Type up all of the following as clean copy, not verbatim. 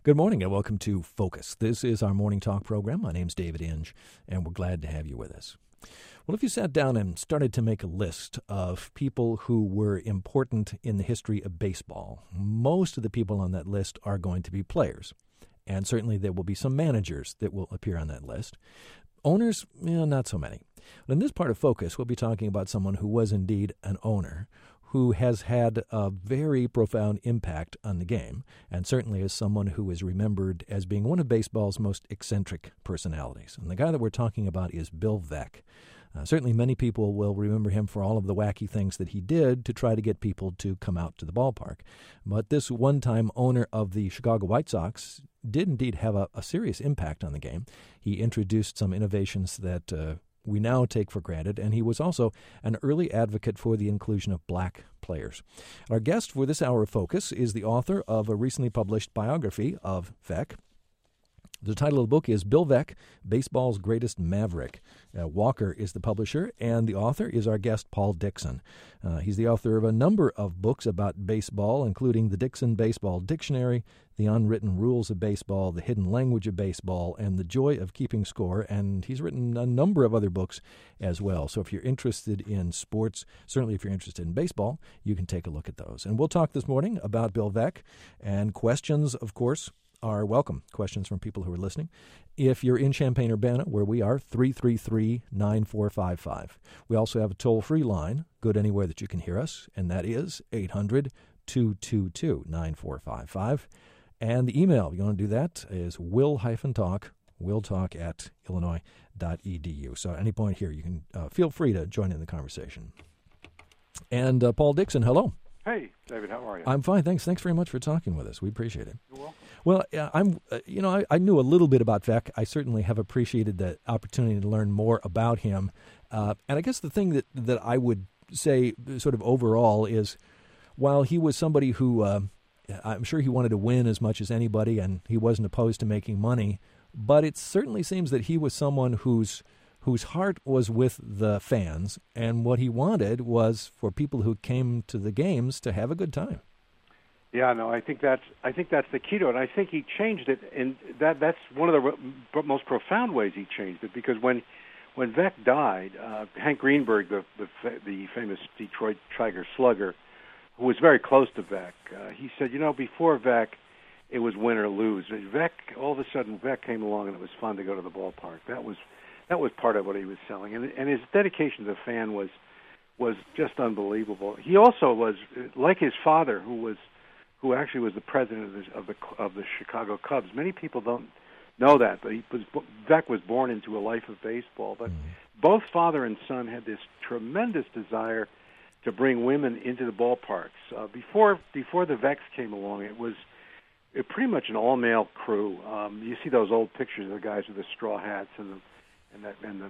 Good morning and welcome to Focus. This is our morning talk program. My name's David Inge, and we're glad to have you with us. Well, if you sat down and started to make a list of people who were important in the history of baseball, most of the people on that list are going to be players. And certainly there will be some managers that will appear on that list. Owners, not so many. But in this part of Focus, we'll be talking about someone who was indeed an owner, who has had a very profound impact on the game, and certainly is someone who is remembered as being one of baseball's most eccentric personalities. And the guy that we're talking about is Bill Veeck. Certainly many people will remember him for all of the wacky things that he did to try to get people to come out to the ballpark. But this one-time owner of the Chicago White Sox did indeed have a serious impact on the game. He introduced some innovations that we now take for granted, and he was also an early advocate for the inclusion of black players. Our guest for this hour of Focus is the author of a recently published biography of Veeck. The title of the book is Bill Veeck, Baseball's Greatest Maverick. Walker is the publisher, and the author is our guest, Paul Dixon. He's the author of a number of books about baseball, including the Dixon Baseball Dictionary, The Unwritten Rules of Baseball, The Hidden Language of Baseball, and The Joy of Keeping Score, and he's written a number of other books as well. So if you're interested in sports, certainly if you're interested in baseball, you can take a look at those. And we'll talk this morning about Bill Veeck, and questions, of course, are welcome. Questions from people who are listening. If you're in Champaign-Urbana, where we are, 333-9455. We also have a toll-free line, good anywhere that you can hear us, and that is 800-222-9455. And the email, if you want to do that, is willtalk@illinois.edu. So at any point here, you can feel free to join in the conversation. And Paul Dixon, hello. Hey, David, how are you? I'm fine, thanks. Thanks very much for talking with us. We appreciate it. You're welcome. Well, I knew a little bit about Veeck. I certainly have appreciated the opportunity to learn more about him. And I guess the thing that I would say sort of overall is, while he was somebody who I'm sure he wanted to win as much as anybody, and he wasn't opposed to making money, but it certainly seems that he was someone whose heart was with the fans, and what he wanted was for people who came to the games to have a good time. Yeah, no, I think that's the key to it. I think he changed it, and that's one of the most profound ways he changed it. Because when Veeck died, Hank Greenberg, the famous Detroit Tiger slugger, who was very close to Veeck, he said, before Veeck, it was win or lose. Veeck, all of a sudden, Veeck came along, and it was fun to go to the ballpark. That was part of what he was selling, and his dedication to the fan was just unbelievable. He also was like his father, who actually was the president of the Chicago Cubs. Many people don't know that, but Veeck was born into a life of baseball. But both father and son had this tremendous desire to bring women into the ballparks. Before the Veecks came along, it was pretty much an all-male crew. You see those old pictures of the guys with the straw hats and the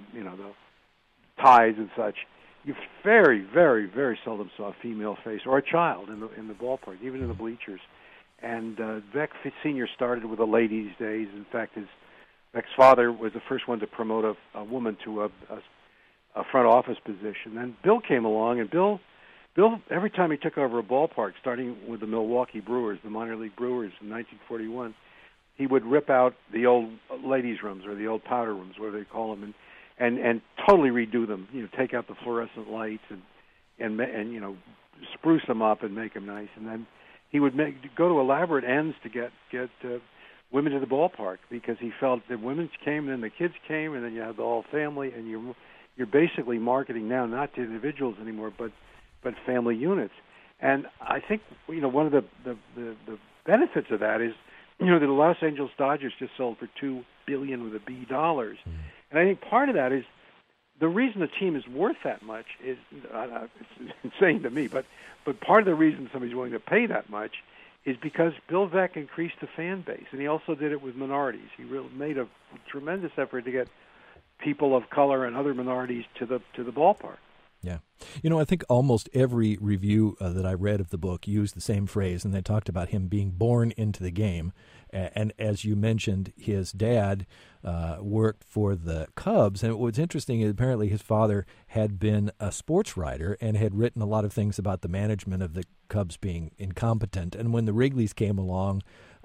ties and such. You very, very, very seldom saw a female face or a child in the ballpark, even in the bleachers. And Veeck Sr. started with the ladies' days. In fact, Veeck's father was the first one to promote a woman to a front office position. Then Bill came along, and Bill, every time he took over a ballpark, starting with the Milwaukee Brewers, the minor league Brewers in 1941, he would rip out the old ladies' rooms, or the old powder rooms, whatever they call them, and totally redo them. Take out the fluorescent lights and spruce them up and make them nice. And then he would go to elaborate ends to get women to the ballpark, because he felt that women came and then the kids came, and then you have the whole family, and you're basically marketing now not to individuals anymore, but family units. And I think one of the benefits of that is, the Los Angeles Dodgers just sold for $2 billion with a B dollars. And I think part of that is the reason the team is worth that much is, it's insane to me, but part of the reason somebody's willing to pay that much is because Bill Veeck increased the fan base, and he also did it with minorities. He really made a tremendous effort to get people of color and other minorities to the ballpark. Yeah. I think almost every review that I read of the book used the same phrase, and they talked about him being born into the game. And as you mentioned, his dad worked for the Cubs. And what's interesting is apparently his father had been a sports writer and had written a lot of things about the management of the Cubs being incompetent. And when the Wrigleys came along,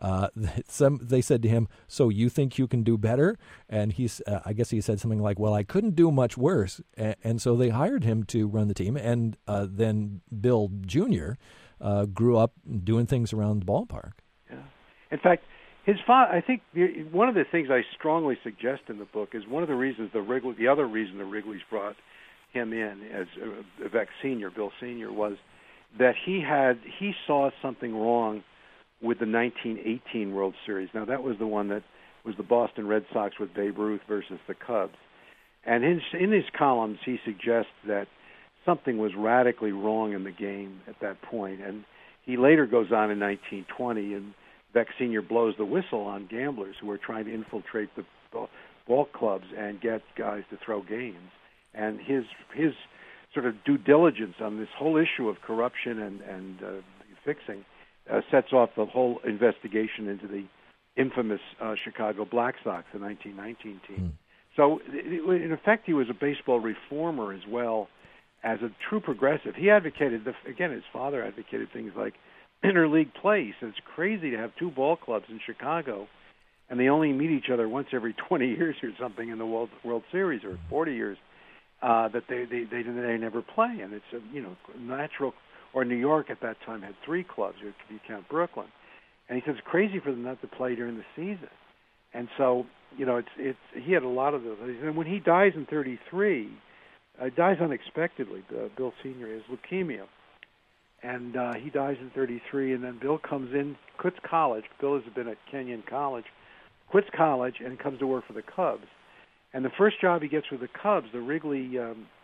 They said to him, "So you think you can do better?" And I guess he said something like, "Well, I couldn't do much worse." And so they hired him to run the team. And then Bill Jr. Grew up doing things around the ballpark. Yeah. In fact, his father. I think one of the things I strongly suggest in the book is one of the reasons the other reason the Wrigleys brought him in as Veeck Sr., Bill Sr., was that he saw something wrong with the 1918 World Series. Now, that was the one that was the Boston Red Sox with Babe Ruth versus the Cubs. And in his columns, he suggests that something was radically wrong in the game at that point. And he later goes on in 1920, and Veeck Sr. blows the whistle on gamblers who are trying to infiltrate the ball clubs and get guys to throw games. And his sort of due diligence on this whole issue of corruption and fixing sets off the whole investigation into the infamous Chicago Black Sox, the 1919 team. So, in effect, he was a baseball reformer as well as a true progressive. He advocated, his father advocated things like interleague play. So it's crazy to have two ball clubs in Chicago, and they only meet each other once every 20 years or something in the World Series, or 40 years, that they never play. And it's natural. Or New York at that time had three clubs, if you count Brooklyn. And he says it's crazy for them not to play during the season. And so, he had a lot of those. And when he dies in 1933, dies unexpectedly. Bill Sr. has leukemia. And he dies in 1933, and then Bill comes in, quits college. Bill has been at Kenyon College, quits college, and comes to work for the Cubs. And the first job he gets with the Cubs, the Wrigley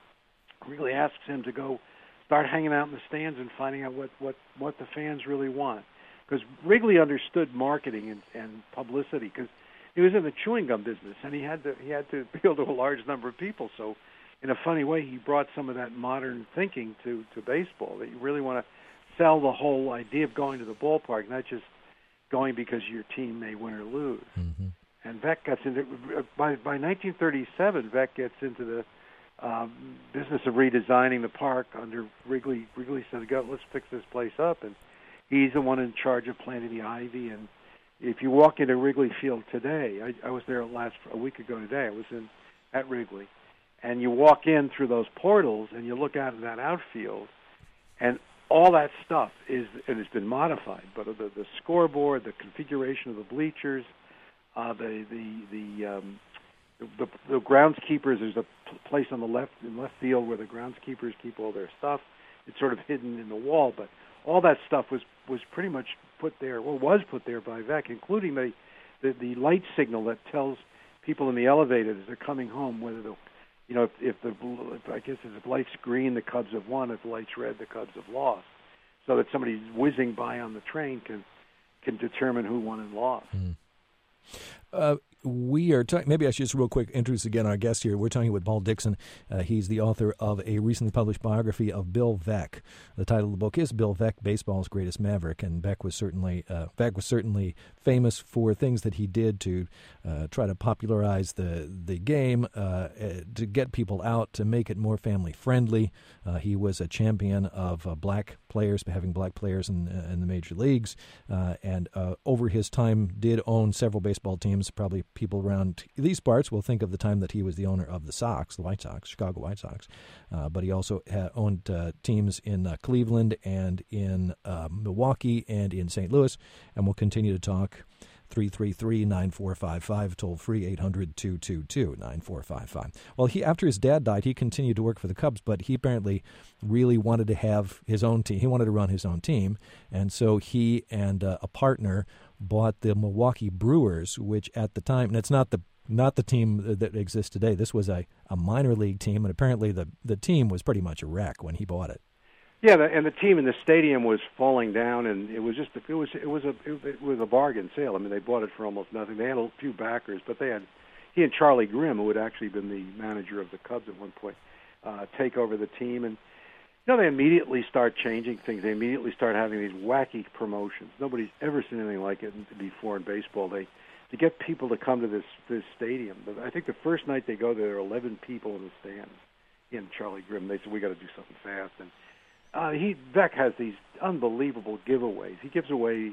asks him to go start hanging out in the stands and finding out what the fans really want. Because Wrigley understood marketing and publicity, because he was in the chewing gum business, and he had to appeal to a large number of people. So, in a funny way, he brought some of that modern thinking to baseball, that you really want to sell the whole idea of going to the ballpark, not just going because your team may win or lose. Mm-hmm. And Veeck gets into by 1937. Veeck gets into the business of redesigning the park under Wrigley. Wrigley said, "Go, let's fix this place up," and he's the one in charge of planting the ivy. And if you walk into Wrigley Field today, I was there a week ago today. I was at Wrigley, and you walk in through those portals and you look out at that outfield, and all that stuff it has been modified. But the scoreboard, the configuration of the bleachers, the groundskeepers, there's a place on the left field where the groundskeepers keep all their stuff. It's sort of hidden in the wall, but all that stuff was pretty much put there by Veeck, including the light signal that tells people in the elevator as they're coming home whether if the light's green, the Cubs have won. If the light's red, the Cubs have lost. So that somebody whizzing by on the train can determine who won and lost. We are talking, maybe I should just real quick introduce again our guest here. We're talking with Paul Dixon. He's the author of a recently published biography of Bill Veeck. The title of the book is Bill Veeck, Baseball's Greatest Maverick, and Veeck was certainly famous for things that he did to try to popularize the game, to get people out, to make it more family friendly. He was a champion of black players, having black players in the major leagues, and over his time did own several baseball teams. Probably people around these parts will think of the time that he was the owner of the White Sox, Chicago White Sox. But he also owned teams in Cleveland and in Milwaukee and in St. Louis. And we'll continue to talk. 333-9455, toll free 800-222-9455. Well, after his dad died, he continued to work for the Cubs, but he apparently really wanted to have his own team. He wanted to run his own team, and so he and a partner bought the Milwaukee Brewers, which at the time, and it's not the team that exists today. This was a minor league team, and apparently the team was pretty much a wreck when he bought it. Yeah, and the team in the stadium was falling down, and it was a bargain sale. I mean, they bought it for almost nothing. They had a few backers, but he and Charlie Grimm, who had actually been the manager of the Cubs at one point, take over the team, and they immediately start changing things. They immediately start having these wacky promotions. Nobody's ever seen anything like it before in baseball. To get people to come to this stadium. But I think the first night they go there are 11 people in the stands. He and Charlie Grimm, they said, we got to do something fast. And Veeck has these unbelievable giveaways. He gives away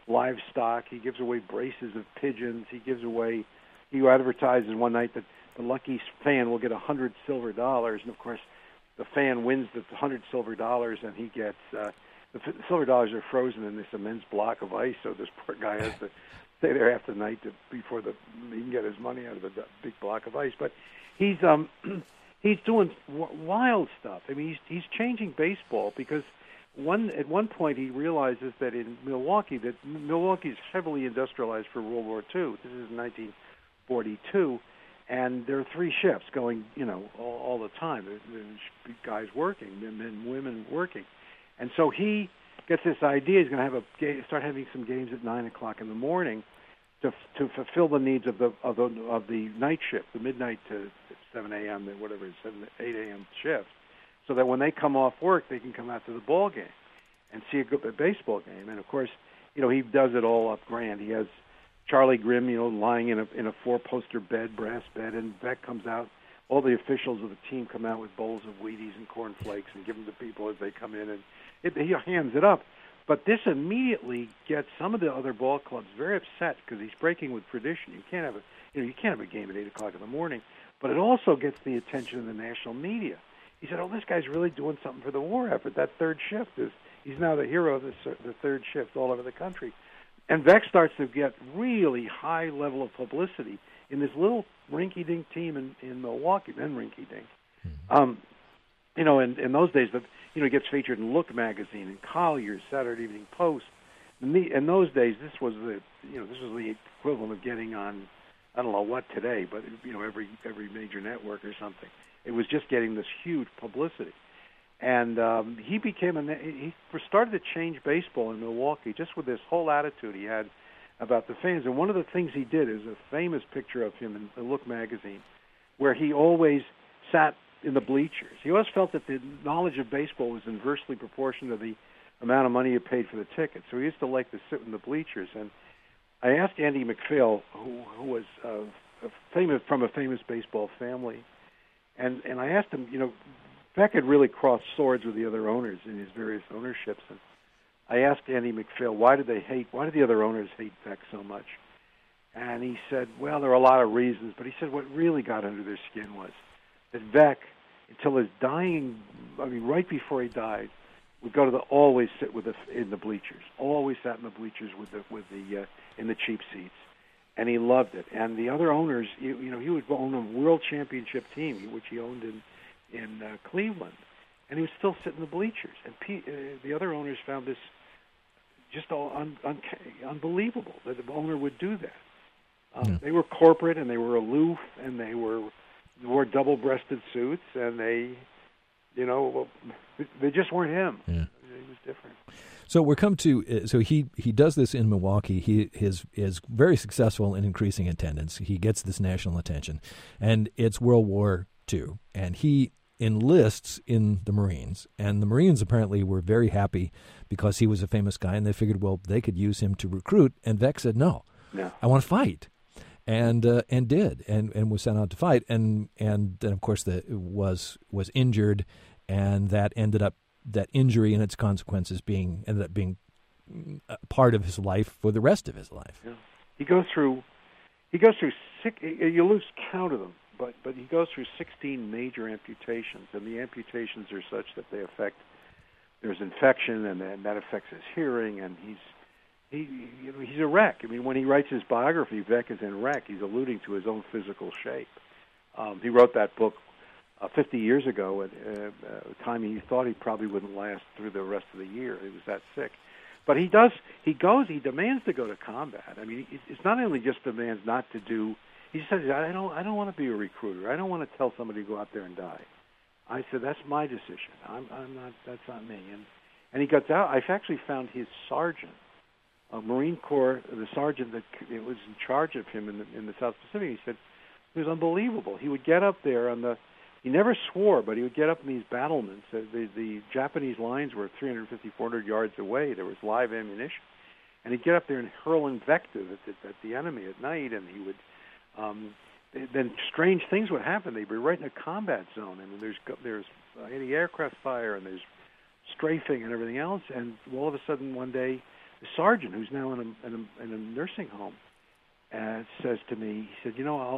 livestock. He gives away braces of pigeons. He advertises one night that the lucky fan will get $100 silver, and of course, the fan wins the $100 silver, and he gets the silver dollars are frozen in this immense block of ice. So this poor guy has to stay there half the night before he can get his money out of the big block of ice. But he's doing wild stuff. I mean, he's changing baseball because at one point he realizes that in Milwaukee is heavily industrialized for World War II. This is 1942, and there are 3 shifts going, all the time. There's guys working, men and women working, and so he gets this idea. He's going to start having some games at 9:00 in the morning to fulfill the needs of the night shift, the midnight to 7 a.m. whatever it is, 8 a.m. shift, so that when they come off work, they can come out to the ball game and see a baseball game. And of course, he does it all up grand. He has Charlie Grimm, lying in a 4-poster bed, brass bed, and Beck comes out. All the officials of the team come out with bowls of Wheaties and cornflakes and give them to people as they come in, and he hands it up. But this immediately gets some of the other ball clubs very upset because he's breaking with tradition. You can't have a game at 8:00 in the morning. But it also gets the attention of the national media. He said, "Oh, this guy's really doing something for the war effort. That third shift he's now the hero of the third shift all over the country." And Beck starts to get really high level of publicity in this little rinky-dink team in Milwaukee, then rinky-dink. In those days, he gets featured in Look magazine and Collier's, Saturday Evening Post. In those days, this was the equivalent of getting on, I don't know what today, but every major network or something. It was just getting this huge publicity, and he started to change baseball in Milwaukee just with this whole attitude he had about the fans. And one of the things he did is a famous picture of him in the Look magazine, where he always sat in the bleachers. He always felt that the knowledge of baseball was inversely proportional to the amount of money you paid for the ticket. So he used to like to sit in the bleachers. And I asked Andy MacPhail, who was from a famous baseball family, and I asked him, Beck had really crossed swords with the other owners in his various ownerships. And I asked Andy MacPhail, why did the other owners hate Beck so much? And he said, well, there are a lot of reasons, but he said what really got under their skin was that Beck, until his dying, right before he died, would always sit in the bleachers. Always sat in the bleachers in the cheap seats, and he loved it. And the other owners, he would own a world championship team, which he owned in Cleveland, and he would still sit in the bleachers. And the other owners found this just unbelievable that the owner would do that. They were corporate and they were aloof and they wore double-breasted suits and they just weren't him. Yeah. He was different. So we're come to so he does this in Milwaukee. He is very successful in increasing attendance. He gets this national attention, and it's World War II, and he enlists in the Marines. And the Marines apparently were very happy because he was a famous guy, and they figured, well, they could use him to recruit. And Beck said, no. I want to fight. And did and was sent out to fight, and then of course was injured, and that injury and its consequences ended up being part of his life for the rest of his life. Yeah. He goes through you lose count of them, but he goes through 16 major amputations, and the amputations are such that there's infection, and that affects his hearing, and he's a wreck. When he writes his biography, Beck is in a wreck. He's alluding to his own physical shape. He wrote that book 50 years ago at a time he thought he probably wouldn't last through the rest of the year. He was that sick. But he demands to go to combat. It's not only just demands not to do. He says, I don't want to be a recruiter. I don't want to tell somebody to go out there and die. I said, that's my decision. I'm not. That's not me. And he gets out. I've actually found his sergeant, Marine Corps, the sergeant that was in charge of him in the South Pacific. He said it was unbelievable. He would get up there he never swore, but he would get up in these battlements. The Japanese lines were 350, 400 yards away. There was live ammunition. And he'd get up there and hurl invective at the enemy at night, and he would then strange things would happen. They'd be right in a combat zone. There's anti-aircraft fire, and there's strafing and everything else, and all of a sudden one day sergeant who's now in a nursing home says to me, he said,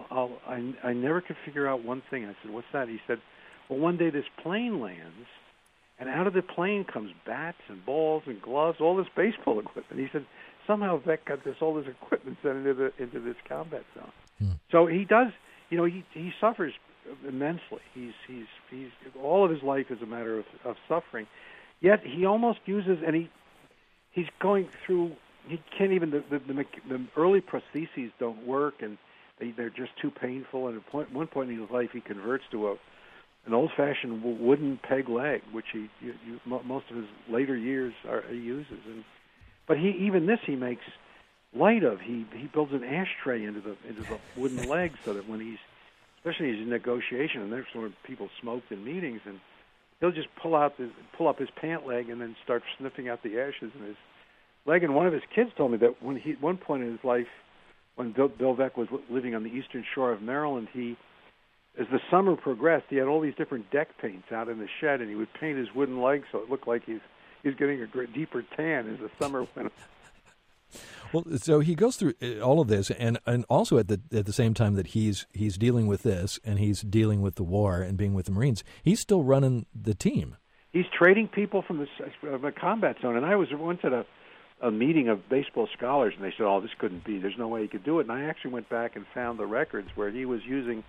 I never could figure out one thing. I said, what's that? He said, well, one day this plane lands, and out of the plane comes bats and balls and gloves, all this baseball equipment. He said, somehow Vec got all this equipment sent into this combat zone. So he does, he suffers immensely. He's all of his life is a matter of suffering. Yet he almost uses, and he's going through. He can't even the early prostheses don't work, and they're just too painful. And at one point in his life, he converts to an old-fashioned wooden peg leg, which most of his later years he uses. But even this he makes light of. He builds an ashtray into the wooden leg so that when especially he's in negotiation, and there's when people smoked in meetings, and he'll just pull up his pant leg and then start sniffing out the ashes in his leg. And one of his kids told me that at one point in his life, when Bill Veeck was living on the eastern shore of Maryland, as the summer progressed, he had all these different deck paints out in the shed, and he would paint his wooden legs so it looked like he's getting a deeper tan as the summer went on. Well, so he goes through all of this, and also at the same time that he's dealing with this, and he's dealing with the war and being with the Marines, he's still running the team. He's trading people from the combat zone. And I went to a meeting of baseball scholars, and they said, "Oh, this couldn't be. There's no way he could do it." And I actually went back and found the records where he was using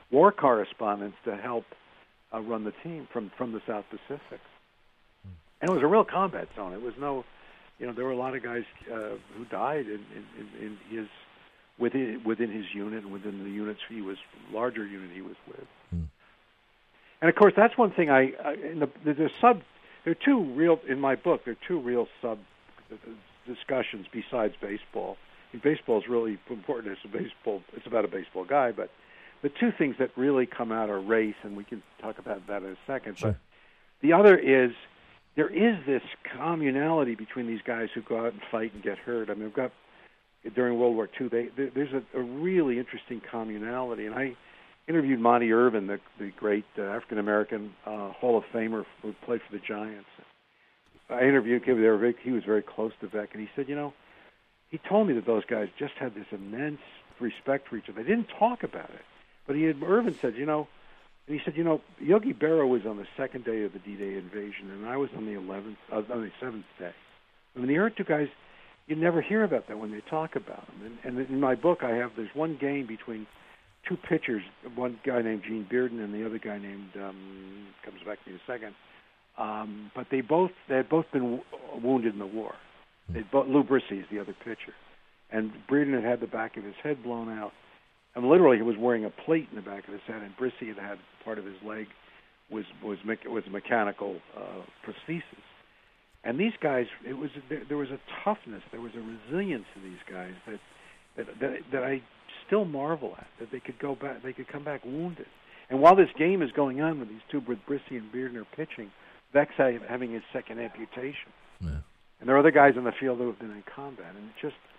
war correspondents to help run the team from the South Pacific. And it was a real combat zone. It was no. There were a lot of guys who died in his within his unit and within the units larger unit he was with. And of course, that's one thing. There are two real in my book. There are two real sub discussions besides baseball. Baseball is really important. It's about a baseball guy, but the two things that really come out are race, and we can talk about that in a second. Sure. But the other is. There is this communality between these guys who go out and fight and get hurt. I mean, during World War II, there's a really interesting communality. And I interviewed Monty Irvin, the great African-American Hall of Famer who played for the Giants. I interviewed him. He was very close to Veeck, and he said, he told me that those guys just had this immense respect for each other. They didn't talk about it. But Irvin said, and he said, Yogi Berra was on the second day of the D-Day invasion, and I was on the 7th day. I mean, the other two guys, you never hear about that when they talk about them. And in my book, there's one game between two pitchers, one guy named Gene Bearden and the other guy named, comes back to me in a second. But they had both been wounded in the war. Lou Brissy is the other pitcher. And Bearden had the back of his head blown out. And literally, he was wearing a plate in the back of his head, and Brissy had part of his leg was mechanical prosthesis. And these guys, there was a toughness, there was a resilience to these guys that I still marvel at. That they could come back wounded. And while this game is going on with these two, with Brissy and Bearden are pitching, Veeck's having his second amputation. Yeah. And there are other guys on the field who have been in combat, and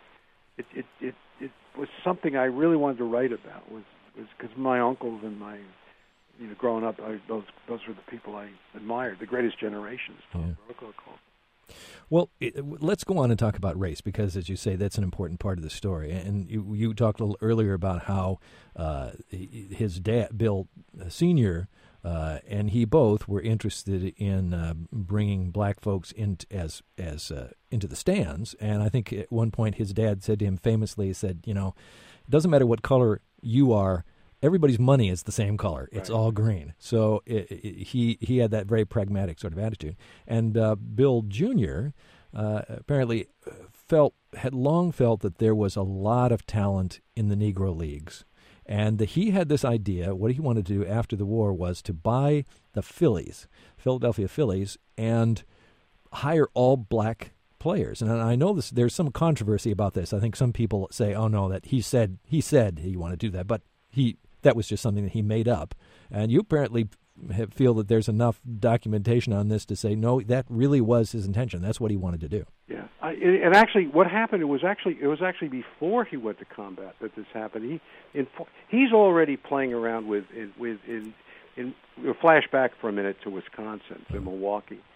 it was something I really wanted to write about. Was because my uncles and my, growing up, those were the people I admired. The greatest generation, as Tom Brokaw called. Well, let's go on and talk about race, because, as you say, that's an important part of the story. And you talked a little earlier about how his dad, Bill Sr., and he both were interested in bringing black folks into the stands. And I think at one point his dad said to him famously, he said, it doesn't matter what color you are, everybody's money is the same color. It's all green. So he had that very pragmatic sort of attitude. And Bill Jr. Apparently had long felt that there was a lot of talent in the Negro Leagues. And he had this idea. What he wanted to do after the war was to buy the Philadelphia Phillies, and hire all black players. And I know there's some controversy about this. I think some people say, "Oh no, that he said he wanted to do that," but that was just something that he made up. And you apparently feel that there's enough documentation on this to say, no, that really was his intention. That's what he wanted to do. Yeah, and actually, what happened? It was actually before he went to combat that this happened. He's already playing around with flashback for a minute to Wisconsin, to Milwaukee.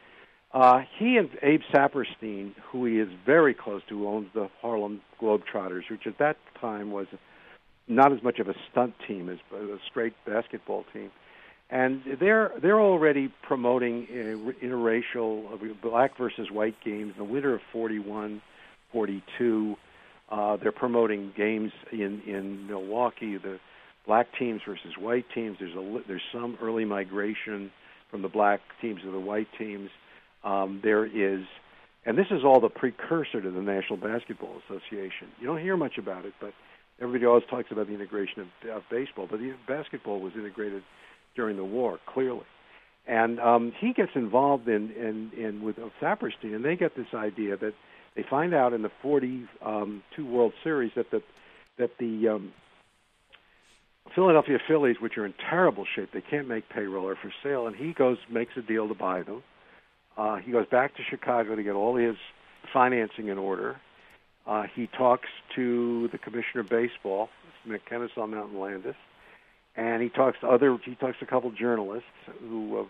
He and Abe Saperstein, who he is very close to, who owns the Harlem Globetrotters, which at that time was not as much of a stunt team as a straight basketball team. And they're already promoting interracial black versus white games. In the winter of 41, 42, they're promoting games in Milwaukee, the black teams versus white teams. There's some early migration from the black teams to the white teams. There is, and this is all the precursor to the National Basketball Association. You don't hear much about it, but everybody always talks about the integration of baseball. But the basketball was integrated during the war, clearly. And he gets involved in with Saperstein, and they get this idea that they find out in the 42 World Series that the Philadelphia Phillies, which are in terrible shape, they can't make payroll, are for sale, and he makes a deal to buy them. He goes back to Chicago to get all his financing in order. He talks to the commissioner of baseball, Kennesaw Mountain Landis, and he talks to a couple journalists who,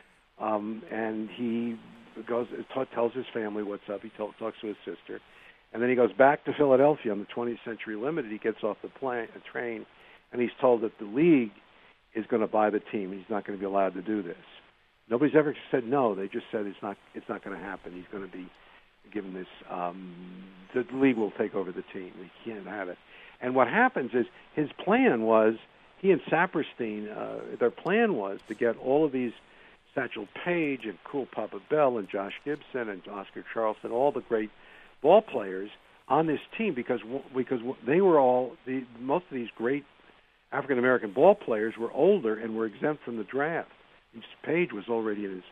and he tells his family what's up. He talks to his sister, and then he goes back to Philadelphia on the 20th Century Limited. He gets off the train, and he's told that the league is going to buy the team. He's not going to be allowed to do this. Nobody's ever said no. They just said it's not going to happen. He's going to be given this. The league will take over the team. He can't have it. And what happens is his plan was, he and Saperstein, their plan was to get all of these Satchel Paige and Cool Papa Bell and Josh Gibson and Oscar Charleston, all the great ball players on this team because they were most of these great African American ball players were older and were exempt from the draft. Paige was already in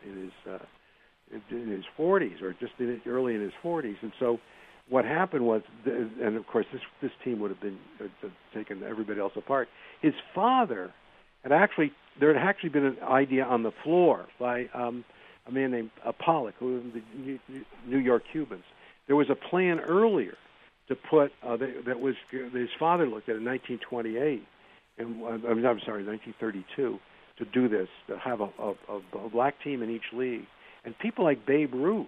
his 40s or just early in his 40s, and so what happened was, and of course this team would have been taken everybody else apart. His father there had actually been an idea on the floor by a man named Pollock, who was the New York Cubans. There was a plan earlier to put his father looked at in 1928, and 1932, to do this, to have a black team in each league, and people like Babe Ruth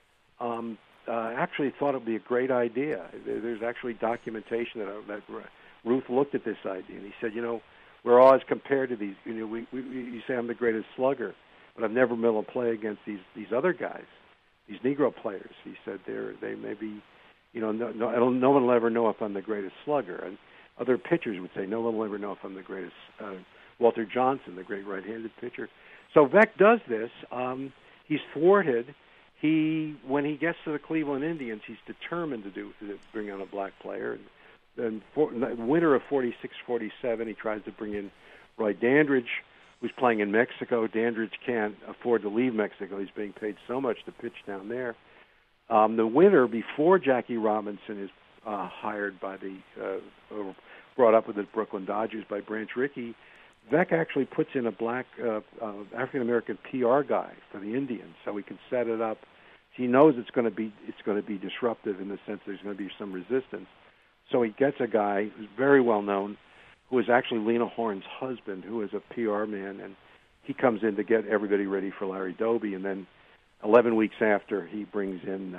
actually thought it would be a great idea. There's actually documentation that Ruth looked at this idea, and he said, we're always compared to these. You say I'm the greatest slugger, but I've never been able to play against these other guys, these Negro players. He said they may be, no one will ever know if I'm the greatest slugger. And other pitchers would say no one will ever know if I'm the greatest. Walter Johnson, the great right-handed pitcher. So Veeck does this. He's thwarted. When he gets to the Cleveland Indians, he's determined to bring on a black player. And in the winter of 46-47, he tries to bring in Roy Dandridge, who's playing in Mexico. Dandridge can't afford to leave Mexico. He's being paid so much to pitch down there. The winter before Jackie Robinson is hired by brought up with the Brooklyn Dodgers by Branch Rickey, Veeck actually puts in a black African-American PR guy for the Indians, so he can set it up. He knows it's going to be disruptive in the sense there's going to be some resistance. So he gets a guy who's very well known, who is actually Lena Horne's husband, who is a PR man, and he comes in to get everybody ready for Larry Doby. And then 11 weeks after he brings in,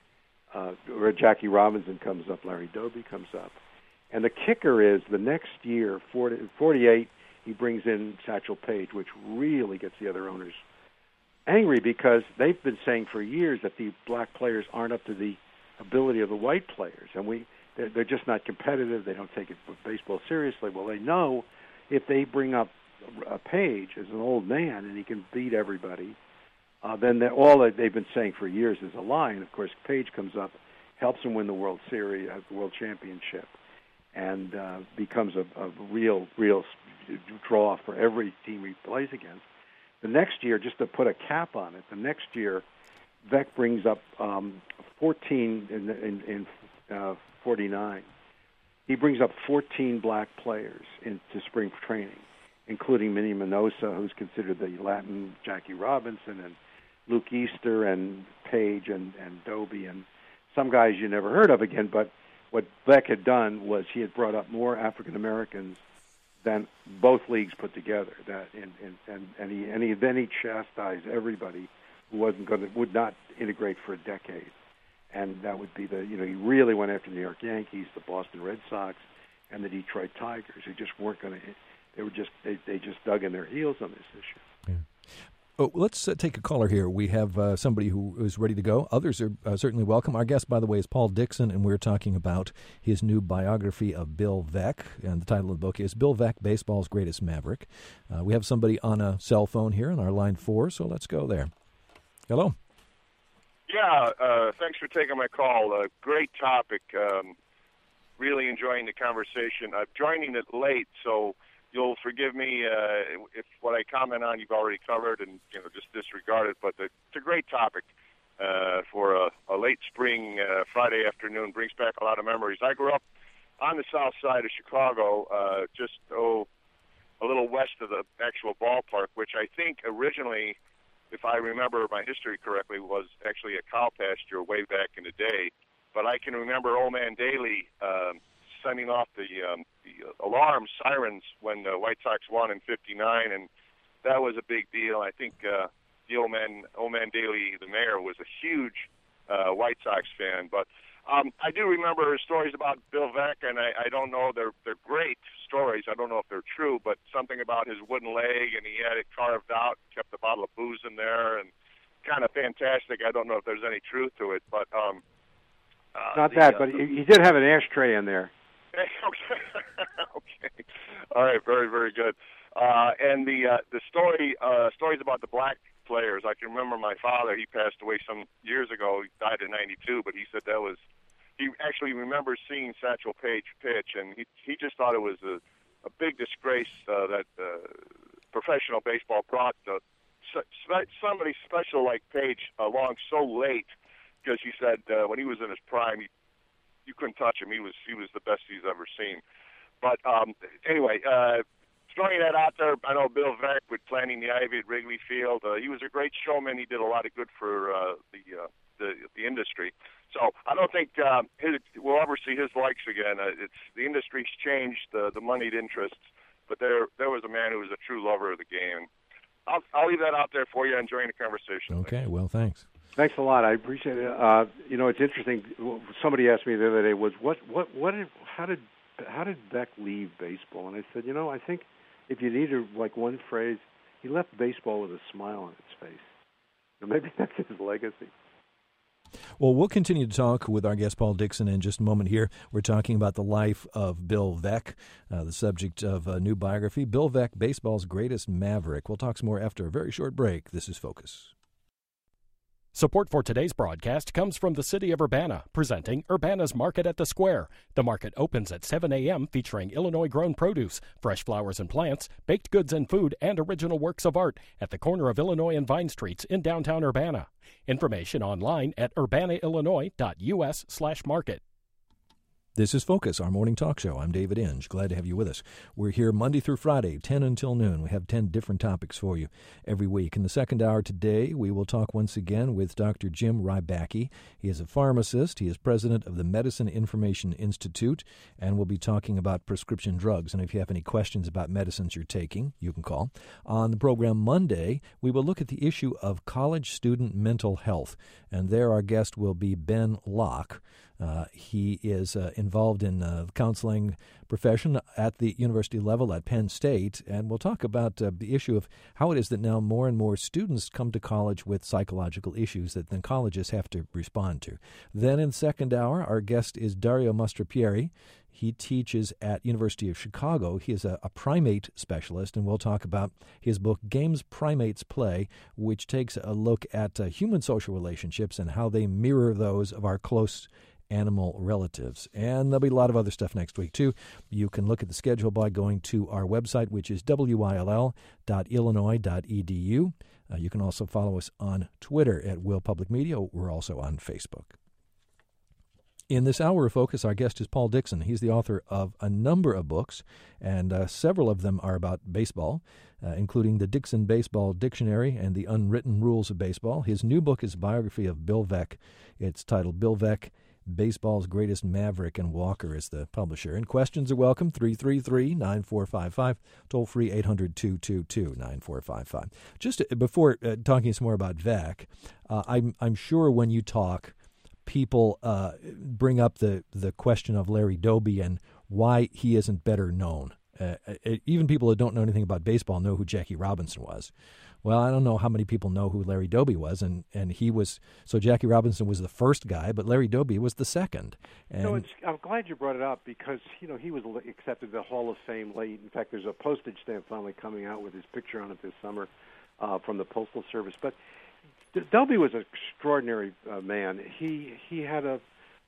or Jackie Robinson comes up, Larry Doby comes up. And the kicker is the next year, 48, he brings in Satchel Paige, which really gets the other owners angry because they've been saying for years that the black players aren't up to the ability of the white players, and they're just not competitive. They don't take baseball seriously. Well, they know if they bring up Paige as an old man and he can beat everybody, then all that they've been saying for years is a lie. And of course, Paige comes up, helps him win the World Series, the World Championship, and becomes a real draw for every team he plays against. The next year, just to put a cap on it, the next year, Veeck brings up 14 in 49. He brings up 14 black players into spring training, including Minnie Minoso, who's considered the Latin Jackie Robinson, and Luke Easter, and Paige, and Doby, and some guys you never heard of again. But what Veeck had done was he had brought up more African Americans than both leagues put together. Then he chastised everybody who would not integrate for a decade, and that would be he really went after the New York Yankees, the Boston Red Sox, and the Detroit Tigers, who just weren't going to. They just dug in their heels on this issue. Yeah. Oh, let's take a caller here. We have somebody who is ready to go. Others are certainly welcome. Our guest, by the way, is Paul Dixon, and we're talking about his new biography of Bill Veeck. And the title of the book is Bill Veeck, Baseball's Greatest Maverick. We have somebody on a cell phone here on our line 4, so let's go there. Hello. Yeah, thanks for taking my call. Great topic. Really enjoying the conversation. I'm joining it late, so you'll forgive me if what I comment on you've already covered and just disregard it. But it's a great topic for a late spring Friday afternoon. Brings back a lot of memories. I grew up on the south side of Chicago, just a little west of the actual ballpark, which I think originally, if I remember my history correctly, was actually a cow pasture way back in the day. But I can remember Old Man Daly sending off the alarm sirens when the White Sox won in '59, and that was a big deal. I think the old man Daly, the mayor, was a huge White Sox fan. But I do remember stories about Bill Veeck, and I don't know, they're great stories. I don't know if they're true, but something about his wooden leg, and he had it carved out, kept a bottle of booze in there, and kind of fantastic. I don't know if there's any truth to it, but not that, but he did have an ashtray in there. Okay. All right. Very, very good. And the stories about the black players. I can remember my father. He passed away some years ago. He died in '92, but he said he actually remembers seeing Satchel Paige pitch, and he just thought it was a big disgrace that professional baseball brought somebody special like Paige along so late, because he said when he was in his prime, you couldn't touch him. He was the best he's ever seen. But anyway, throwing that out there, I know Bill Veeck with planting the ivy at Wrigley Field. He was a great showman. He did a lot of good for the industry. So I don't think we'll ever see his likes again. The industry's changed, the moneyed interests, but there was a man who was a true lover of the game. I'll leave that out there for you. Enjoying the conversation. Okay. Well, thanks. Thanks a lot. I appreciate it. It's interesting. Somebody asked me the other day, how did Veeck leave baseball? And I said, I think if you needed one phrase, he left baseball with a smile on his face. Maybe that's his legacy. Well, we'll continue to talk with our guest Paul Dixon in just a moment here. We're talking about the life of Bill Veeck, the subject of a new biography, Bill Veeck, Baseball's Greatest Maverick. We'll talk some more after a very short break. This is Focus. Support for today's broadcast comes from the City of Urbana, presenting Urbana's Market at the Square. The market opens at 7 a.m., featuring Illinois-grown produce, fresh flowers and plants, baked goods and food, and original works of art at the corner of Illinois and Vine Streets in downtown Urbana. Information online at urbanaillinois.us/market. This is Focus, our morning talk show. I'm David Inge. Glad to have you with us. We're here Monday through Friday, 10 until noon. We have 10 different topics for you every week. In the second hour today, we will talk once again with Dr. Jim Rybacki. He is a pharmacist. He is president of the Medicine Information Institute, and we'll be talking about prescription drugs. And if you have any questions about medicines you're taking, you can call. On the program Monday, we will look at the issue of college student mental health. And there our guest will be Ben Locke. He is involved in the counseling profession at the university level at Penn State, and we'll talk about the issue of how it is that now more and more students come to college with psychological issues that then colleges have to respond to. Then in second hour, our guest is Dario Mastropieri. He teaches at University of Chicago. He is a primate specialist, and we'll talk about his book, Games Primates Play, which takes a look at human social relationships and how they mirror those of our close animal relatives. And there'll be a lot of other stuff next week, too. You can look at the schedule by going to our website, which is will.illinois.edu. You can also follow us on Twitter at Will Public Media. We're also on Facebook. In this hour of Focus, our guest is Paul Dixon. He's the author of a number of books, and several of them are about baseball, including the Dixon Baseball Dictionary and the Unwritten Rules of Baseball. His new book is a biography of Bill Veeck. It's titled Bill Veeck, Baseball's Greatest Maverick, and Walker is the publisher. And questions are welcome, 333-9455, toll-free 800-222-9455. Just before talking some more about Veeck, I'm sure when you talk, people bring up the question of Larry Doby and why he isn't better known. Even people that don't know anything about baseball know who Jackie Robinson was. Well, I don't know how many people know who Larry Doby was, and he was, so Jackie Robinson was the first guy, but Larry Doby was the second. And I'm glad you brought it up because, he was accepted the Hall of Fame late. In fact, there's a postage stamp finally coming out with his picture on it this summer from the Postal Service. But Doby was an extraordinary man. He had I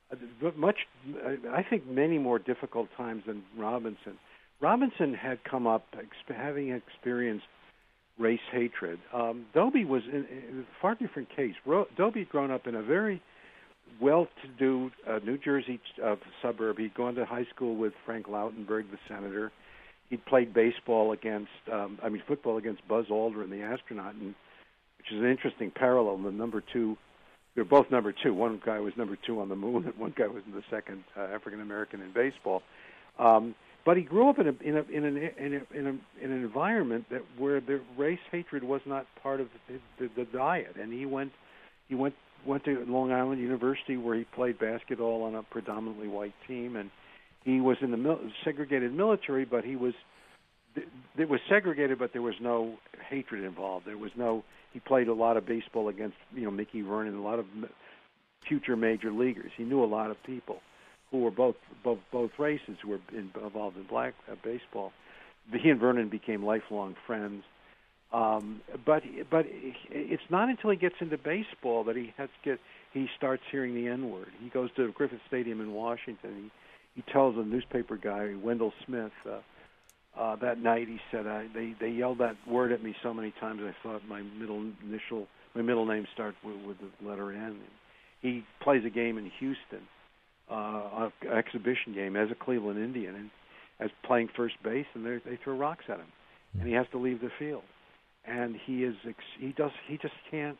think, many more difficult times than Robinson. Robinson had come up having experienced race hatred. Doby was in a far different case. Doby had grown up in a very well-to-do New Jersey suburb. He'd gone to high school with Frank Lautenberg, the senator. He'd played football against Buzz Aldrin, the astronaut, which is an interesting parallel. The number two, they're both number two. One guy was number 2 on the moon, and one guy was the second African American in baseball. But he grew up in an environment where the race hatred was not part of the diet, and he went to Long Island University where he played basketball on a predominantly white team, and he was in the segregated military, but it was segregated, but there was no hatred involved. He played a lot of baseball against Mickey Vernon, a lot of future major leaguers. He knew a lot of people who were both races who were involved in black baseball. He and Vernon became lifelong friends. But it's not until he gets into baseball that he starts hearing the N-word. He goes to Griffith Stadium in Washington. He tells a newspaper guy, Wendell Smith, that night he said, they yelled that word at me so many times I thought my middle name starts with the letter N. He plays a game in Houston, an exhibition game as a Cleveland Indian, and as playing first base, and they throw rocks at him, and he has to leave the field. And he can't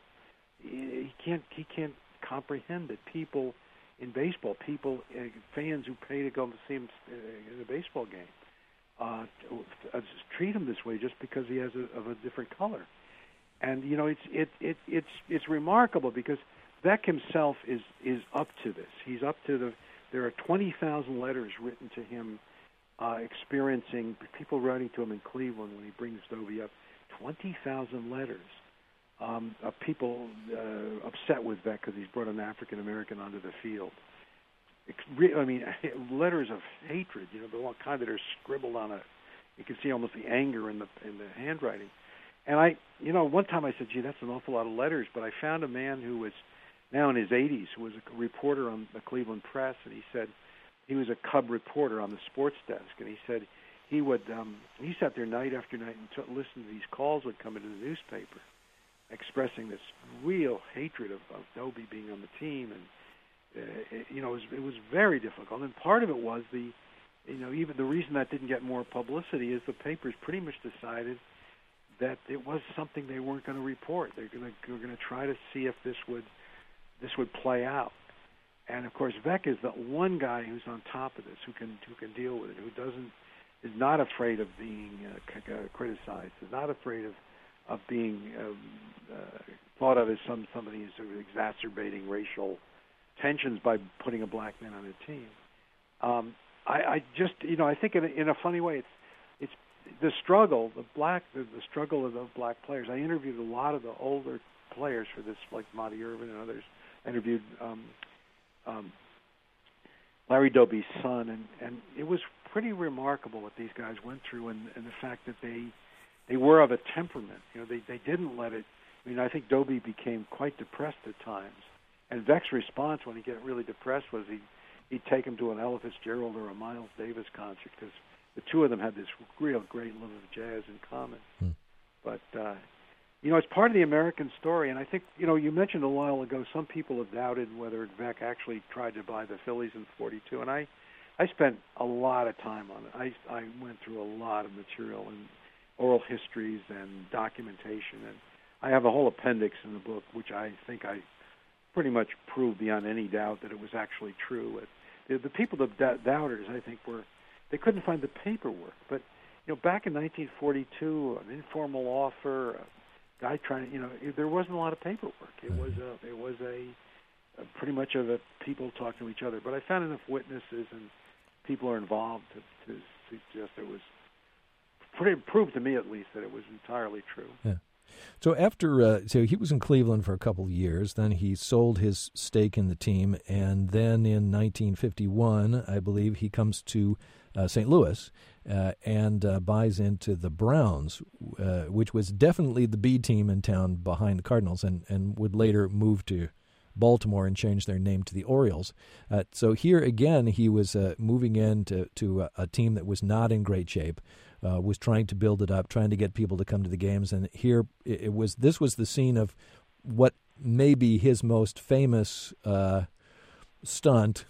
comprehend that people in baseball, fans who pay to go to see him in a baseball game, treat him this way just because he has of a different color. And it's remarkable because Veeck himself is up to this. He's up to there are 20,000 letters written to him, experiencing people writing to him in Cleveland when he brings Doby up. 20,000 letters of people upset with Veeck because he's brought an African American onto the field. Letters of hatred. The kind that are scribbled on you can see almost the anger in the handwriting. And one time I said, "Gee, that's an awful lot of letters." But I found a man who was now in his 80s, who was a reporter on the Cleveland Press, and he said he was a Cub reporter on the sports desk, and he said he would he sat there night after night and listened to these calls would come into the newspaper, expressing this real hatred of Doby being on the team, and it was very difficult. And part of it was even the reason that didn't get more publicity is the papers pretty much decided that it was something they weren't going to report. They were going to try to see if this would play out. And of course, Veeck is the one guy who's on top of this, who can deal with it, is not afraid of being criticized, is not afraid of being thought of as somebody who's sort of exacerbating racial tensions by putting a black man on a team. I think in a funny way, it's the struggle, the struggle of those black players. I interviewed a lot of the older players for this, like Monty Irvin and others. I interviewed Larry Doby's son, and it was pretty remarkable what these guys went through, and the fact that they were of a temperament. They didn't let it. I think Doby became quite depressed at times, and Veeck's response when he get really depressed was he'd take him to an Ella Fitzgerald or a Miles Davis concert, because the two of them had this real great love of jazz in common. But it's part of the American story, and I think you mentioned a while ago some people have doubted whether Veeck actually tried to buy the Phillies in '42, and I spent a lot of time on it. I went through a lot of material and oral histories and documentation, and I have a whole appendix in the book, which I think I pretty much proved beyond any doubt that it was actually true. The people, the doubters, I think, they couldn't find the paperwork. But back in 1942, an informal offer, a guy trying to, there wasn't a lot of paperwork. It was a pretty much of a people talking to each other. But I found enough witnesses and people are involved to suggest it was proved to me, at least, that it was entirely true. Yeah. So so he was in Cleveland for a couple of years. Then he sold his stake in the team, and then in 1951, I believe, he comes to St. Louis and buys into the Browns, which was definitely the B team in town behind the Cardinals, and would later move to Baltimore and change their name to the Orioles. So here again, he was moving into a team that was not in great shape. Was trying to build it up, trying to get people to come to the games, and here this was the scene of what may be his most famous stunt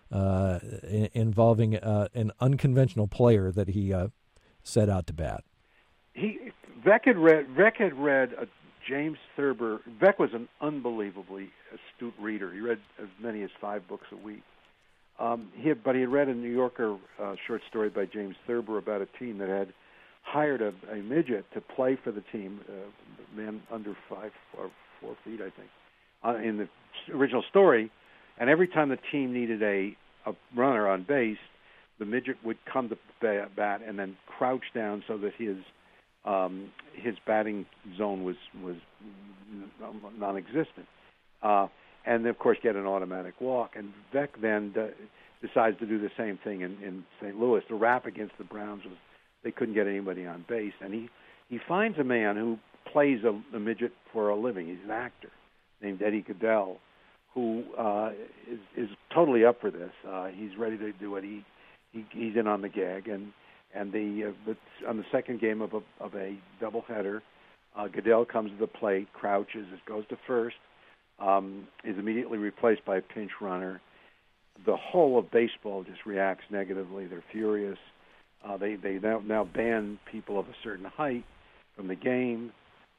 involving an unconventional player that he set out to bat. Veck had read James Thurber. Veck was an unbelievably astute reader. He read as many as 5 books a week. He had read a New Yorker short story by James Thurber about a team that had hired a midget to play for the team, a man under 5 or 4 feet, I think, in the original story. And every time the team needed a runner on base, the midget would come to bat and then crouch down so that his batting zone was non-existent. And, of course, get an automatic walk. And Veck then decides to do the same thing in St. Louis. The rap against the Browns was they couldn't get anybody on base. And he finds a man who plays a midget for a living. He's an actor named Eddie Goodell, who is totally up for this. He's ready to do it. He's in on the gag. And on the second game of a doubleheader, Goodell comes to the plate, crouches, goes to first, is immediately replaced by a pinch runner. The whole of baseball just reacts negatively. They're furious. They now ban people of a certain height from the game.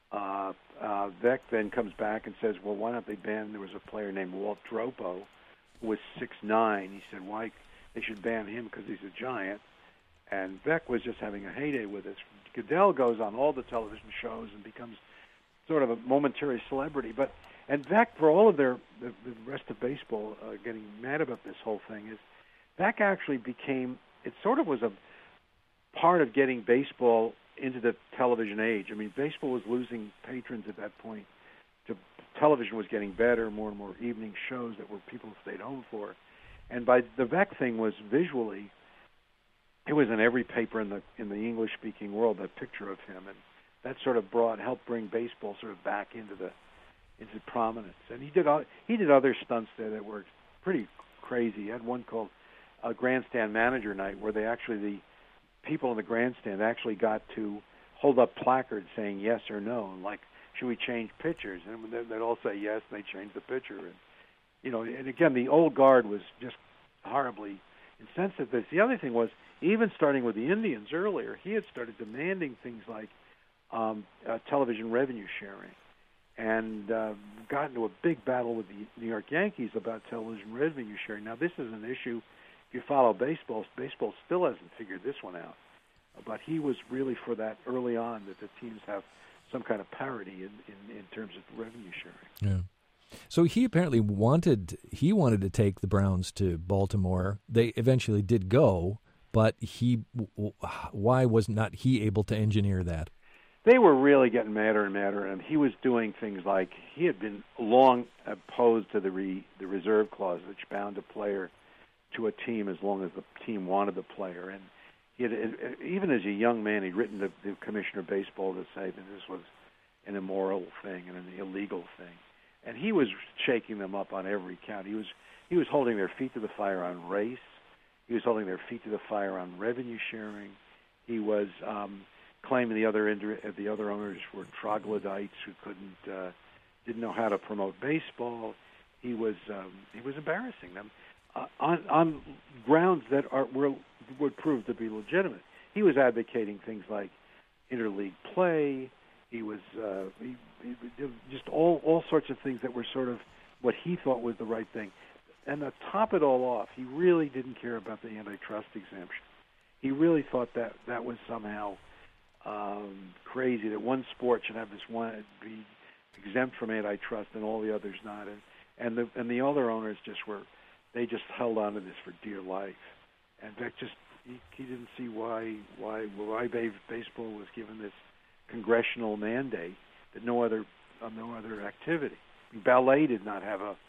Veck then comes back and says, well, why don't they ban? There was a player named Walt Dropo who was 6'9". He said, why they should ban him because he's a giant. And Veck was just having a heyday with this. Goodell goes on all the television shows and becomes sort of a momentary celebrity. And Veck, for all of the rest of baseball getting mad about this whole thing, is Veck actually became, it sort of was a part of getting baseball into the television age. I mean, baseball was losing patrons at that point. Television was getting better, more and more evening shows that were people stayed home for. And by the Veck thing was visually, it was in every paper in the English-speaking world, that picture of him, and that sort of helped bring baseball sort of back into prominence. And he did other stunts there that were pretty crazy. He had one called Grandstand Manager Night, where the people in the grandstand actually got to hold up placards saying yes or no, and like, should we change pitchers? And they'd all say yes, and they changed the pitcher. And and again, the old guard was just horribly incensed. The other thing was, even starting with the Indians earlier, he had started demanding things like television revenue sharing, and got into a big battle with the New York Yankees about television revenue sharing. Now, this is an issue. If you follow baseball still hasn't figured this one out. But he was really for that early on, that the teams have some kind of parity in terms of revenue sharing. Yeah. So he apparently wanted to take the Browns to Baltimore. They eventually did go, but why was not he able to engineer that? They were really getting madder and madder, and he was doing things like, he had been long opposed to the reserve clause, which bound a player to a team as long as the team wanted the player. And he had, even as a young man, he'd written to the Commissioner of Baseball to say that this was an immoral thing and an illegal thing. And he was shaking them up on every count. He was holding their feet to the fire on race. He was holding their feet to the fire on revenue sharing. He was claiming the other owners were troglodytes who didn't know how to promote baseball. He was embarrassing them on grounds that would prove to be legitimate. He was advocating things like interleague play. He was he just all sorts of things that were sort of what he thought was the right thing. And to top it all off, he really didn't care about the antitrust exemption. He really thought that that was somehow crazy, that one sport should have this one be exempt from antitrust and all the others not. And the other owners just held on to this for dear life. And Veeck he didn't see why baseball was given this congressional mandate that no other activity. I mean, ballet did not have an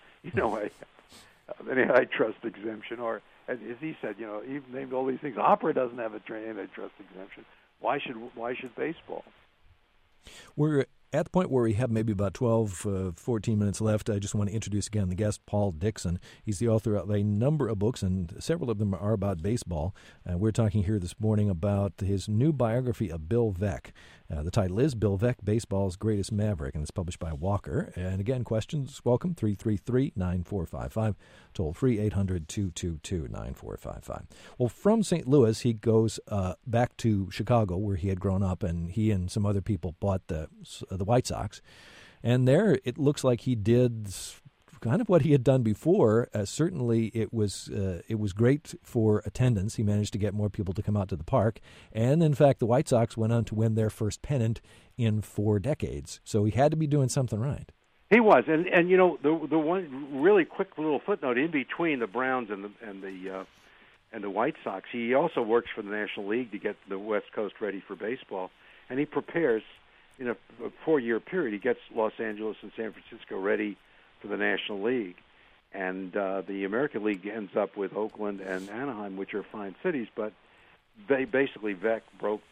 antitrust exemption, or as he said, he named all these things. Opera doesn't have an antitrust exemption. Why should baseball? We're at the point where we have maybe about 12, 14 minutes left. I just want to introduce again the guest, Paul Dixon. He's the author of a number of books, and several of them are about baseball. We're talking here this morning about his new biography of Bill Veeck. The title is Bill Veeck, Baseball's Greatest Maverick, and it's published by Walker. And again, questions, welcome, 333-9455, toll-free 800-222-9455. Well, from St. Louis, he goes back to Chicago, where he had grown up, and he and some other people bought the White Sox. And there, it looks like he did kind of what he had done before. Certainly, it was great for attendance. He managed to get more people to come out to the park. And, in fact, the White Sox went on to win their first pennant in 4 decades. So he had to be doing something right. He was. And the one really quick little footnote in between the Browns and the White Sox, he also works for the National League to get the West Coast ready for baseball. And he prepares, in a 4-year period, he gets Los Angeles and San Francisco ready for the National League. And the American League ends up with Oakland and Anaheim, which are fine cities, but Veeck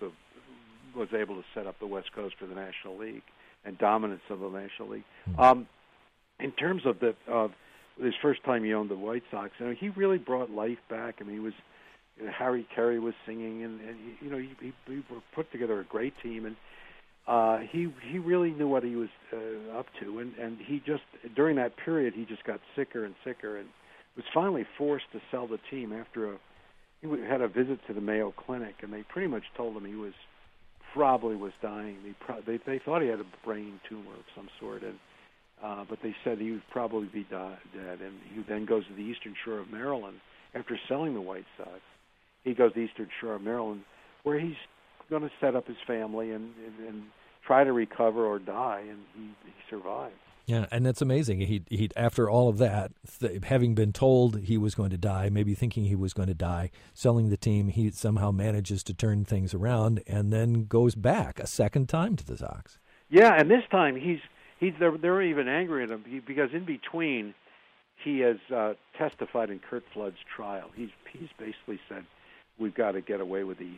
was able to set up the West Coast for the National League and dominance of the National League. In terms of his first time he owned the White Sox, he really brought life back. I mean, Harry Carey was singing, and he put together a great team, and he really knew what he was up to, and he just, during that period, he just got sicker and sicker, and was finally forced to sell the team after he had a visit to the Mayo Clinic, and they pretty much told him he was dying. They thought he had a brain tumor of some sort, and but they said he would probably be dead. And he then goes to the Eastern Shore of Maryland after selling the White Sox. He goes to the Eastern Shore of Maryland, where he's going to set up his family and try to recover or die, and he survived. Yeah, and that's amazing. He after all of that, having been told he was going to die, maybe thinking he was going to die, selling the team, he somehow manages to turn things around and then goes back a second time to the Sox. Yeah, and this time they're even angry at him because in between he has testified in Curt Flood's trial. He's basically said we've got to get away with the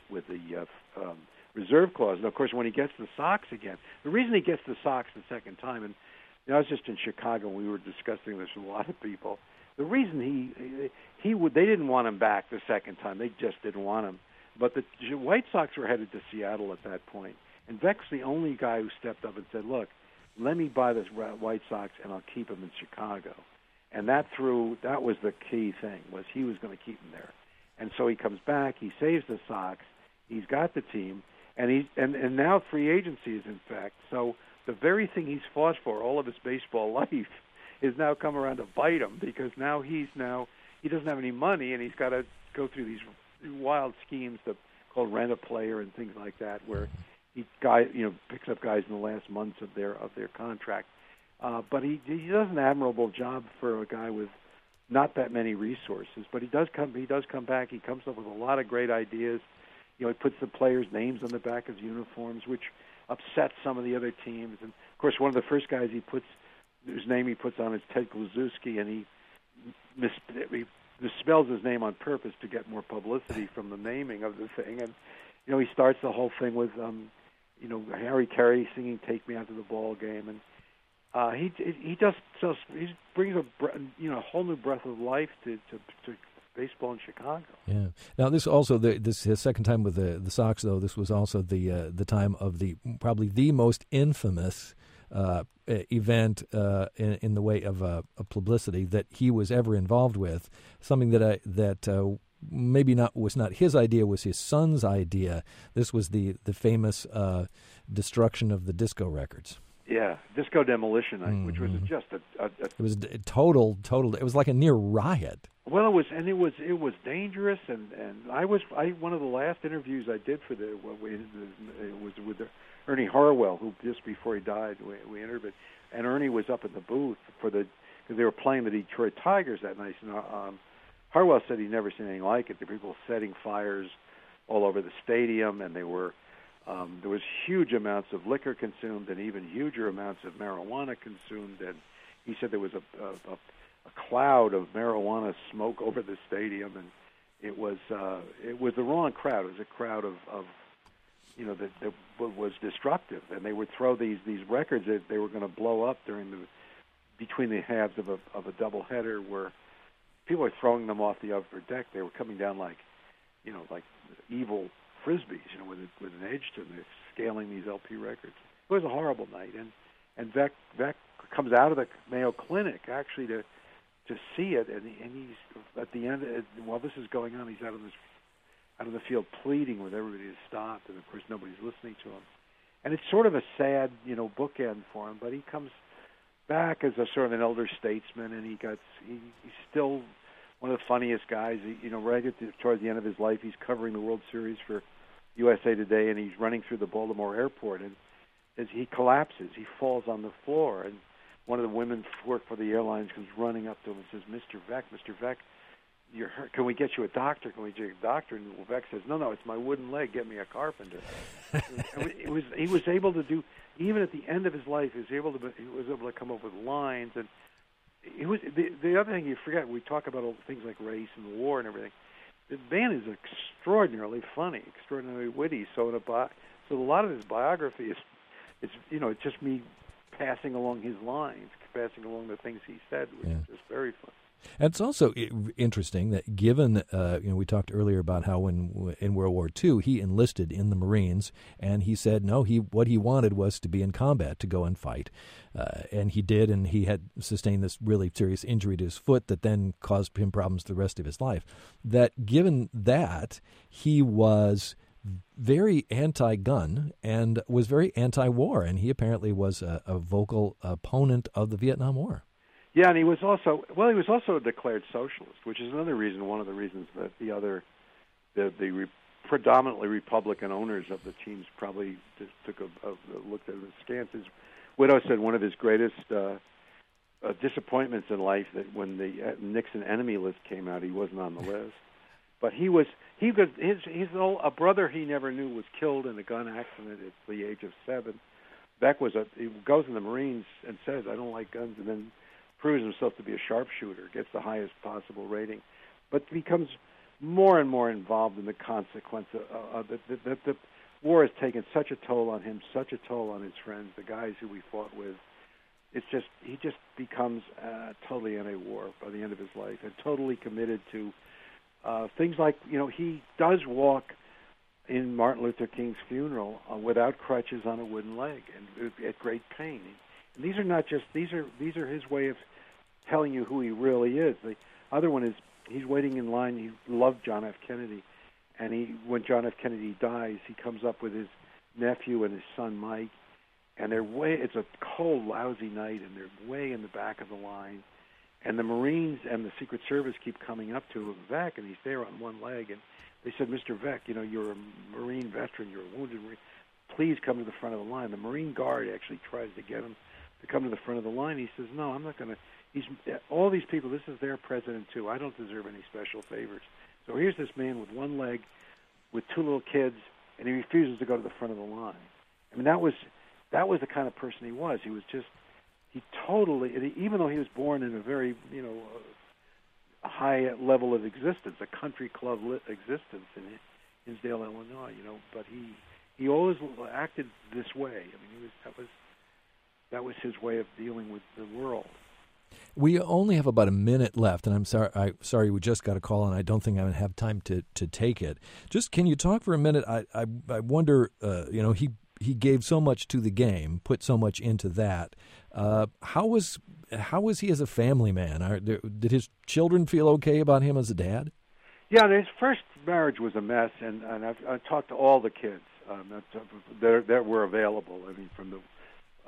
reserve clause. And of course, when he gets the Sox again, the reason he gets the Sox the second time, and I was just in Chicago and we were discussing this with a lot of people. The reason they didn't want him back the second time. They just didn't want him. But the White Sox were headed to Seattle at that point, and Veeck's the only guy who stepped up and said, "Look, let me buy this White Sox and I'll keep him in Chicago." And that was the key thing, was he was going to keep him there. And so he comes back, he saves the Sox, he's got the team, and now free agency is in fact. So the very thing he's fought for all of his baseball life is now come around to bite him, because now he doesn't have any money, and he's got to go through these wild schemes called rent a player and things like that, where he picks up guys in the last months of their contract. But he does an admirable job for a guy with not that many resources. But he does come back. He comes up with a lot of great ideas. He puts the players' names on the back of uniforms, which upsets some of the other teams. And of course, one of the first guys whose name he puts on is Ted Kluszewski, and he misspells his name on purpose to get more publicity from the naming of the thing. And he starts the whole thing with Harry Carey singing "Take Me Out to the Ball Game," and he brings a whole new breath of life to baseball in Chicago. Yeah. Now this also his second time with the Sox, though. This was also the time of probably the most infamous event in the way of publicity that he was ever involved with. Something that maybe was not his idea, was his son's idea. This was the famous destruction of the disco records. Yeah, Disco Demolition Night, which was just It was total. It was like a near riot. Well, it was dangerous, and one of the last interviews I did for it was with Ernie Harwell, who just before he died we interviewed, and Ernie was up in the booth because they were playing the Detroit Tigers that night. And Harwell said he'd never seen anything like it. The people setting fires all over the stadium, and there was huge amounts of liquor consumed, and even huger amounts of marijuana consumed. And he said there was a cloud of marijuana smoke over the stadium, and it was the wrong crowd. It was a crowd of that was destructive, and they would throw these records that they were going to blow up between the halves of a doubleheader, where people were throwing them off the upper deck. They were coming down like evil frisbees, with an edge to them. They're scaling these LP records. It was a horrible night, and Beck comes out of the Mayo Clinic actually to see it, and he's at the end. While this is going on, he's out of the field pleading with everybody to stop, and of course nobody's listening to him. And it's sort of a sad, bookend for him. But he comes back as a sort of an elder statesman, and he's still one of the funniest guys. Right toward the end of his life, he's covering the World Series for USA Today, and he's running through the Baltimore airport, and as he collapses, he falls on the floor, and one of the women who work for the airlines comes running up to him and says, Mr. Veck, you're hurt. Can we get you a doctor? And Veck says, No, it's my wooden leg. Get me a carpenter. He was able to do, even at the end of his life, he was able to come up with lines. And it was the other thing you forget. We talk about all things like race and the war and everything. The man is extraordinarily funny, extraordinarily witty. So a lot of his biography is it's just me passing along his lines, passing along the things he said, which is just very fun. And it's also interesting that given, we talked earlier about how in World War II he enlisted in the Marines, and he said what he wanted was to be in combat, to go and fight. And he did, and he had sustained this really serious injury to his foot that then caused him problems the rest of his life. That given that, he was very anti-gun and was very anti-war, and he apparently was a vocal opponent of the Vietnam War. Yeah, and he was also a declared socialist, which is one of the reasons that the predominantly Republican owners of the teams probably just looked at him askance. His widow said one of his greatest disappointments in life that when the Nixon enemy list came out, he wasn't on the list. But a brother he never knew was killed in a gun accident at the age of 7. Beck he goes in the Marines and says, I don't like guns, and then proves himself to be a sharpshooter, gets the highest possible rating, but becomes more and more involved in the consequence of the war has taken such a toll on him, such a toll on his friends, the guys who we fought with. He just becomes totally anti-war by the end of his life, and totally committed to things like, he does walk in Martin Luther King's funeral without crutches on a wooden leg and at great pain. And these are his way of telling you who he really is. The other one is he's waiting in line. He loved John F. Kennedy, and when John F. Kennedy dies, he comes up with his nephew and his son Mike, and it's a cold, lousy night, and they're way in the back of the line. And the Marines and the Secret Service keep coming up to Veck, and he's there on one leg. And they said, Mr. Veck, you're a Marine veteran, you're a wounded Marine. Please come to the front of the line. The Marine Guard actually tries to get him to come to the front of the line. He says, no, I'm not going to. All these people, this is their president, too. I don't deserve any special favors. So here's this man with one leg, with two little kids, and he refuses to go to the front of the line. I mean, that was the kind of person he was. He totally, even though he was born in a very, a high level of existence, a country club existence in Hinsdale, Illinois, but he always acted this way. I mean, that was his way of dealing with the world. We only have about a minute left, and I'm sorry we just got a call, and I don't think I'm going to have time to take it. Just can you talk for a minute? I wonder, he gave so much to the game, put so much into that. How was he as a family man? Did his children feel okay about him as a dad? Yeah, his first marriage was a mess, and I've talked to all the kids that were available. I mean, from the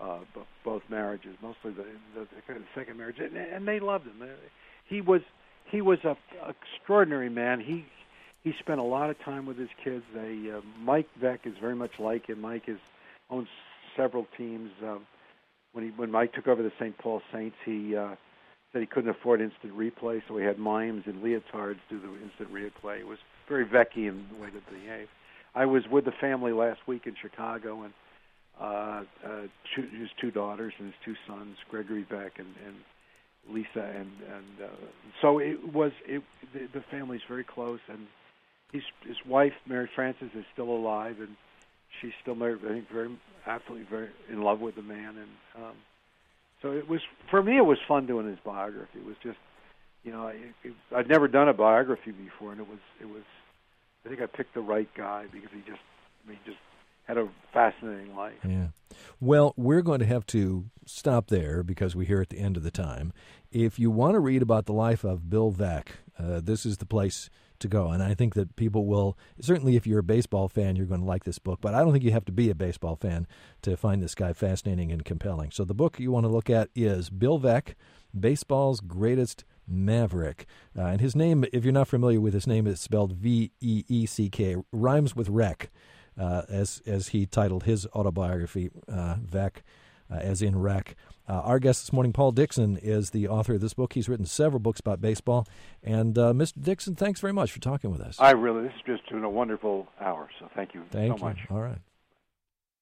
both marriages, mostly the second marriage, and they loved him. He was a extraordinary man. He spent a lot of time with his kids. Mike Veeck is very much like him. Mike owns several teams. When Mike took over the St. Paul Saints, he said he couldn't afford instant replay, so he had mimes and leotards do the instant replay. It was very Vecchian the way to behave. I was with the family last week in Chicago, and his two daughters and his two sons, Gregory Veeck and Lisa, and so the family's very close, and his wife, Mary Frances, is still alive, and she's still married, I think, absolutely very in love with the man, and so it was, for me, it was fun doing his biography. It was just, I'd never done a biography before, and it was. I think I picked the right guy because he just had a fascinating life. Yeah. Well, we're going to have to stop there because we're here at the end of the time. If you want to read about the life of Bill Veeck, this is the place to go. And I think that people will, certainly if you're a baseball fan, you're going to like this book. But I don't think you have to be a baseball fan to find this guy fascinating and compelling. So the book you want to look at is Bill Veeck, Baseball's Greatest Maverick. And his name, if you're not familiar with his name, it's spelled Veeck, rhymes with wreck, as he titled his autobiography, Veeck, as in wreck. Our guest this morning, Paul Dixon, is the author of this book. He's written several books about baseball. And Mr. Dixon, thanks very much for talking with us. This has just been a wonderful hour, so thank you so much. All right.